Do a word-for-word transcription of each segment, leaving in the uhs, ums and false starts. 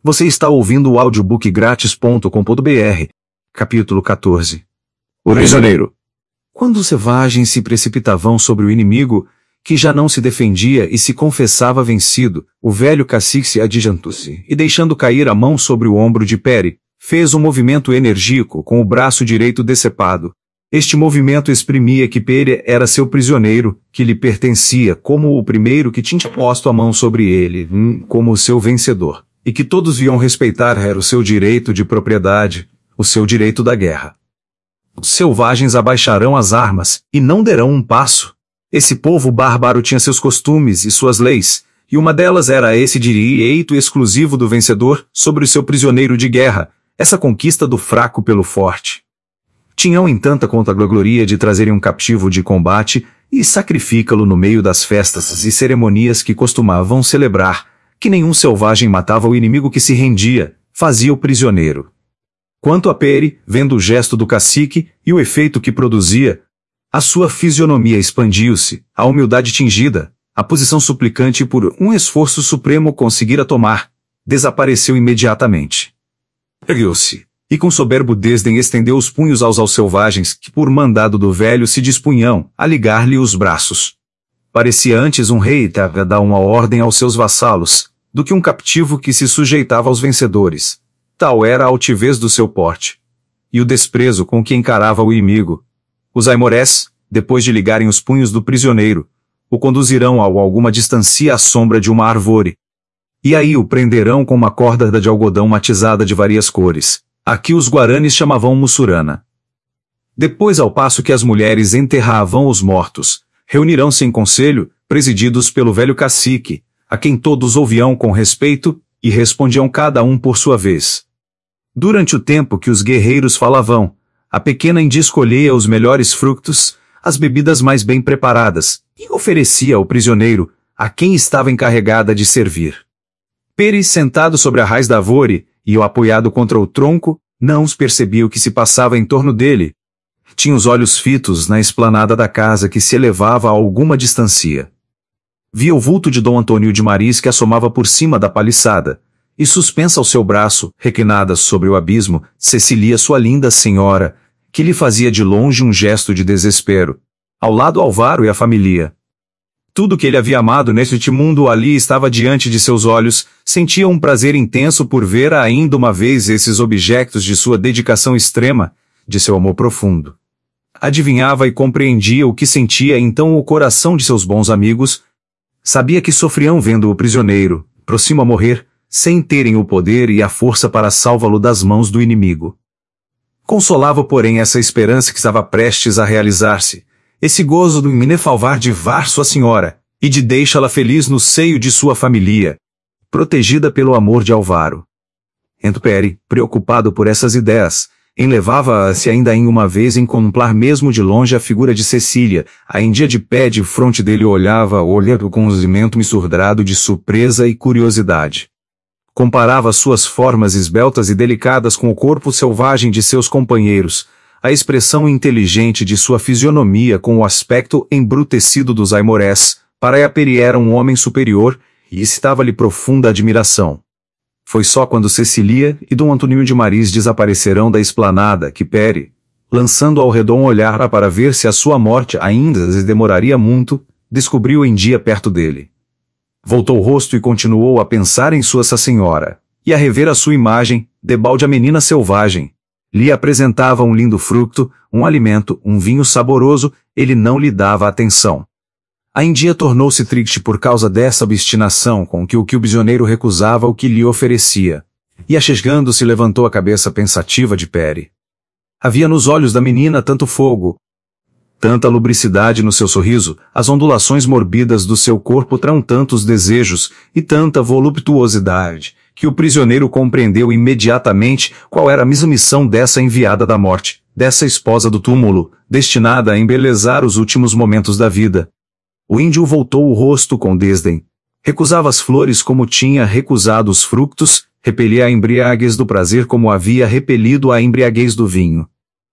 Você está ouvindo o audiobook grátis ponto com ponto br. Capítulo quatorze. O prisioneiro. Quando os selvagens se precipitavam sobre o inimigo, que já não se defendia e se confessava vencido, o velho cacique se adiantou-se e, deixando cair a mão sobre o ombro de Peri, fez um movimento enérgico com o braço direito decepado. Este movimento exprimia que Peri era seu prisioneiro, que lhe pertencia como o primeiro que tinha posto a mão sobre ele, como o seu vencedor, e que todos iam respeitar era o seu direito de propriedade, o seu direito da guerra. Os selvagens abaixarão as armas, e não derão um passo. Esse povo bárbaro tinha seus costumes e suas leis, e uma delas era esse direito exclusivo do vencedor sobre o seu prisioneiro de guerra, essa conquista do fraco pelo forte. Tinham em tanta conta a gloria de trazerem um captivo de combate e sacrificá-lo no meio das festas e cerimonias que costumavam celebrar, que nenhum selvagem matava o inimigo que se rendia, fazia o prisioneiro. Quanto a Peri, vendo o gesto do cacique e o efeito que produzia, a sua fisionomia expandiu-se, a humildade tingida, a posição suplicante por um esforço supremo conseguira tomar, desapareceu imediatamente. Ergueu-se, e com soberbo desdém estendeu os punhos aos aos selvagens que, por mandado do velho, se dispunham a ligar-lhe os braços. Parecia antes um rei a dar uma ordem aos seus vassalos, do que um captivo que se sujeitava aos vencedores. Tal era a altivez do seu porte. E o desprezo com que encarava o inimigo. Os aimorés, depois de ligarem os punhos do prisioneiro, o conduzirão a alguma distância à sombra de uma árvore. E aí o prenderão com uma corda de algodão matizada de várias cores. Aqui os guaranis chamavam mussurana. Depois, ao passo que as mulheres enterravam os mortos, reunirão-se em conselho, presididos pelo velho cacique, a quem todos ouviam com respeito, e respondiam cada um por sua vez. Durante o tempo que os guerreiros falavam, a pequena índia escolhia os melhores frutos, as bebidas mais bem preparadas, e oferecia ao prisioneiro, a quem estava encarregada de servir. Peri, sentado sobre a raiz da árvore, e o apoiado contra o tronco, não os percebia o que se passava em torno dele. Tinha os olhos fitos na esplanada da casa que se elevava a alguma distância. Via o vulto de Dom Antônio de Maris que assomava por cima da paliçada, e suspensa ao seu braço, reclinada sobre o abismo, Cecilia, sua linda senhora, que lhe fazia de longe um gesto de desespero. Ao lado Alvaro e a família. Tudo que ele havia amado neste mundo ali estava diante de seus olhos, sentia um prazer intenso por ver ainda uma vez esses objetos de sua dedicação extrema, de seu amor profundo. Adivinhava e compreendia o que sentia então o coração de seus bons amigos. Sabia que sofriam vendo o prisioneiro, próximo a morrer, sem terem o poder e a força para salvá-lo das mãos do inimigo. Consolava, porém, essa esperança que estava prestes a realizar-se, esse gozo do inefalvar de var sua senhora, e de deixá-la feliz no seio de sua família, protegida pelo amor de Alvaro. Ento Peri, preocupado por essas ideias, enlevava-se ainda em uma vez em contemplar mesmo de longe a figura de Cecília, a índia de pé de fronte dele olhava, olhando com um movimento misturado de surpresa e curiosidade. Comparava suas formas esbeltas e delicadas com o corpo selvagem de seus companheiros, a expressão inteligente de sua fisionomia com o aspecto embrutecido dos aimorés. Para Peri era um homem superior, e excitava-lhe profunda admiração. Foi só quando Cecilia e Dom Antônio de Maris desaparecerão da esplanada que Peri, lançando ao redor um olhar para ver se a sua morte ainda demoraria muito, descobriu em dia perto dele. Voltou o rosto e continuou a pensar em sua senhora, e a rever a sua imagem, debalde a menina selvagem. Lhe apresentava um lindo fruto, um alimento, um vinho saboroso, ele não lhe dava atenção. A índia tornou-se triste por causa dessa obstinação com que o que o prisioneiro recusava o que lhe oferecia. E achegando-se levantou a cabeça pensativa de Peri. Havia nos olhos da menina tanto fogo, tanta lubricidade no seu sorriso, as ondulações morbidas do seu corpo traziam tantos desejos e tanta voluptuosidade, que o prisioneiro compreendeu imediatamente qual era a mesma missão dessa enviada da morte, dessa esposa do túmulo, destinada a embelezar os últimos momentos da vida. O índio voltou o rosto com desdém. Recusava as flores como tinha recusado os frutos, repelia a embriaguez do prazer como havia repelido a embriaguez do vinho.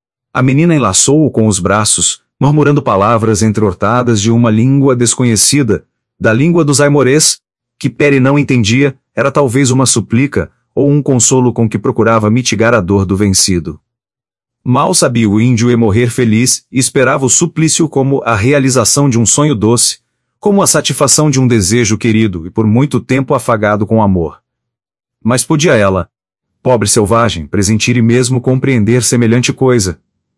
A menina enlaçou-o com os braços, murmurando palavras entrecortadas de uma língua desconhecida, da língua dos aimorés, que Peri não entendia, era talvez uma súplica, ou um consolo com que procurava mitigar a dor do vencido. Mal sabia o índio em morrer feliz e esperava o suplício como a realização de um sonho doce, como a satisfação de um desejo querido e por muito tempo afagado com amor. Mas podia ela, pobre selvagem, presentir e mesmo compreender semelhante coisa?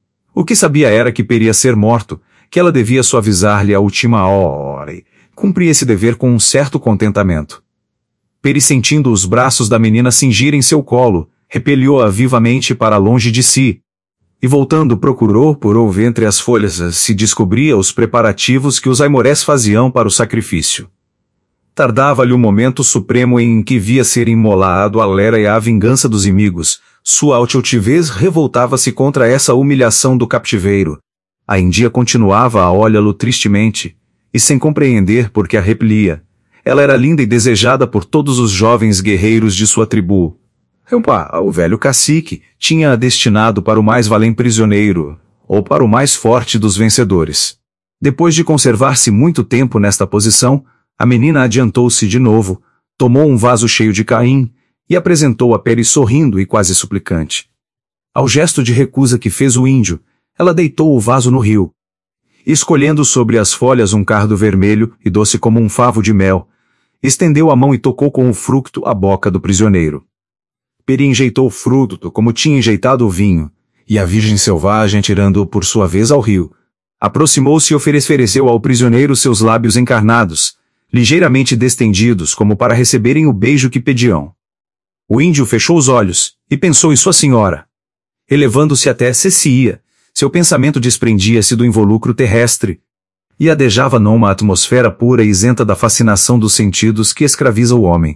O que sabia era que peria ser morto, que ela devia suavizar-lhe a última hora e cumprir esse dever com um certo contentamento. Peri, sentindo os braços da menina cingirem seu colo, repeliu-a vivamente para longe de si, e voltando procurou por ouve entre as folhas se descobria os preparativos que os aimorés faziam para o sacrifício. Tardava-lhe o momento supremo em que via ser imolado a lera e a vingança dos inimigos, sua altivez revoltava-se contra essa humilhação do captiveiro. A índia continuava a olhá-lo tristemente, e sem compreender por que a repelia. Ela era linda e desejada por todos os jovens guerreiros de sua tribo. Opa, o velho cacique tinha-a destinado para o mais valente prisioneiro, ou para o mais forte dos vencedores. Depois de conservar-se muito tempo nesta posição, a menina adiantou-se de novo, tomou um vaso cheio de caim, e apresentou a Peri sorrindo e quase suplicante. Ao gesto de recusa que fez o índio, ela deitou o vaso no rio. Escolhendo sobre as folhas um cardo vermelho e doce como um favo de mel, estendeu a mão e tocou com o fruto a boca do prisioneiro. Peri enjeitou o fruto como tinha enjeitado o vinho, e a virgem selvagem, tirando-o por sua vez ao rio, aproximou-se e ofereceu ao prisioneiro seus lábios encarnados, ligeiramente destendidos como para receberem o beijo que pediam. O índio fechou os olhos, e pensou em sua senhora. Elevando-se até Cecília, seu pensamento desprendia-se do involucro terrestre, e adejava numa atmosfera pura e isenta da fascinação dos sentidos que escraviza o homem.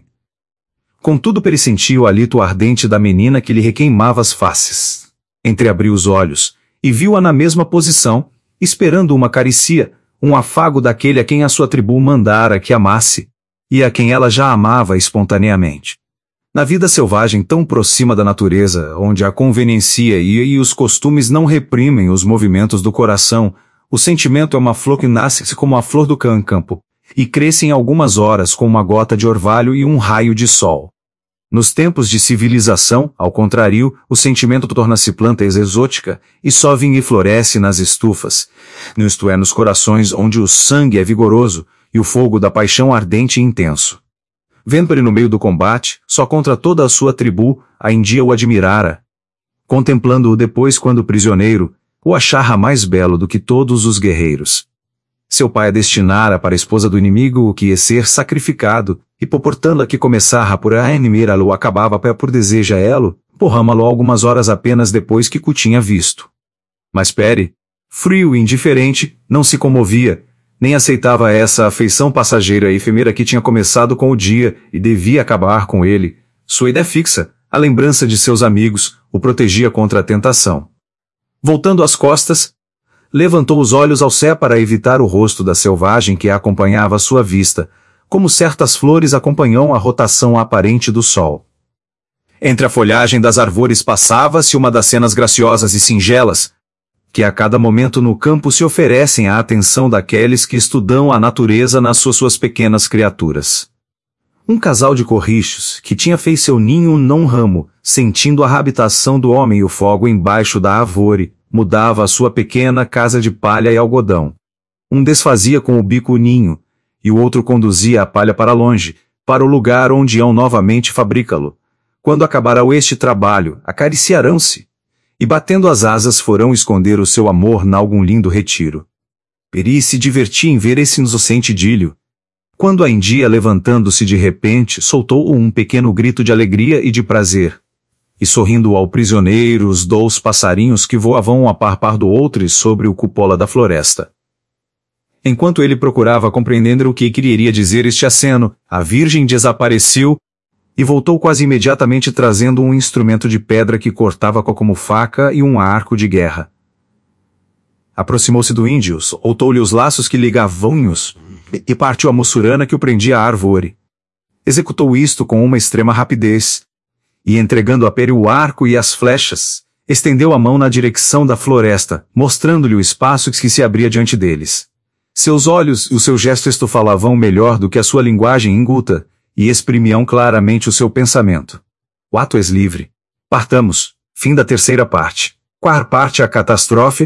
Contudo pressentia o hálito ardente da menina que lhe requeimava as faces. Entreabriu os olhos, e viu-a na mesma posição, esperando uma carícia, um afago daquele a quem a sua tribo mandara que amasse, e a quem ela já amava espontaneamente. Na vida selvagem tão próxima da natureza, onde a conveniência e, e os costumes não reprimem os movimentos do coração, o sentimento é uma flor que nasce como a flor do câncampo, e cresce em algumas horas com uma gota de orvalho e um raio de sol. Nos tempos de civilização, ao contrário, o sentimento torna-se planta exótica, e só vinha e floresce nas estufas, isto é, nos corações onde o sangue é vigoroso, e o fogo da paixão ardente e intenso. Vendo-lhe no meio do combate, só contra toda a sua tribo, a índia o admirara. Contemplando-o depois quando prisioneiro, o achara mais belo do que todos os guerreiros. Seu pai a destinara para a esposa do inimigo o que ia ser sacrificado, e portando-a que começara por a inimira-lo acabava por deseja elo, porrama-lo algumas horas apenas depois que o tinha visto. Mas Peri, frio e indiferente, não se comovia, nem aceitava essa afeição passageira e efêmera que tinha começado com o dia e devia acabar com ele. Sua ideia fixa, a lembrança de seus amigos, o protegia contra a tentação. Voltando às costas, levantou os olhos ao céu para evitar o rosto da selvagem que a acompanhava à sua vista, como certas flores acompanham a rotação aparente do sol. Entre a folhagem das árvores passava-se uma das cenas graciosas e singelas, que a cada momento no campo se oferecem à atenção daqueles que estudam a natureza nas suas, suas pequenas criaturas. Um casal de corrichos, que tinha feito seu ninho num ramo, sentindo a habitação do homem e o fogo embaixo da árvore, mudava a sua pequena casa de palha e algodão. Um desfazia com o bico o ninho, e o outro conduzia a palha para longe, para o lugar onde hão novamente fabricá-lo. Quando acabará este trabalho, acariciarão-se, e batendo as asas forão esconder o seu amor nalgum lindo retiro. Peri se divertia em ver esse inocente idílio. Quando a índia, levantando-se de repente, soltou um pequeno grito de alegria e de prazer. E sorrindo ao prisioneiro os dois passarinhos que voavam a par par do outro sobre o cupola da floresta. Enquanto ele procurava compreender o que queria dizer este aceno, a virgem desapareceu, e voltou quase imediatamente trazendo um instrumento de pedra que cortava como faca e um arco de guerra. Aproximou-se do índio, soltou-lhe os laços que ligavam-os, e partiu a mussurana que o prendia à árvore. Executou isto com uma extrema rapidez, e entregando a Peri o arco e as flechas, estendeu a mão na direção da floresta, mostrando-lhe o espaço que se abria diante deles. Seus olhos e o seu gesto falavam melhor do que a sua linguagem inculta, e exprimiam claramente o seu pensamento. O ato és livre. Partamos. Fim da terceira parte. Quar parte a catástrofe,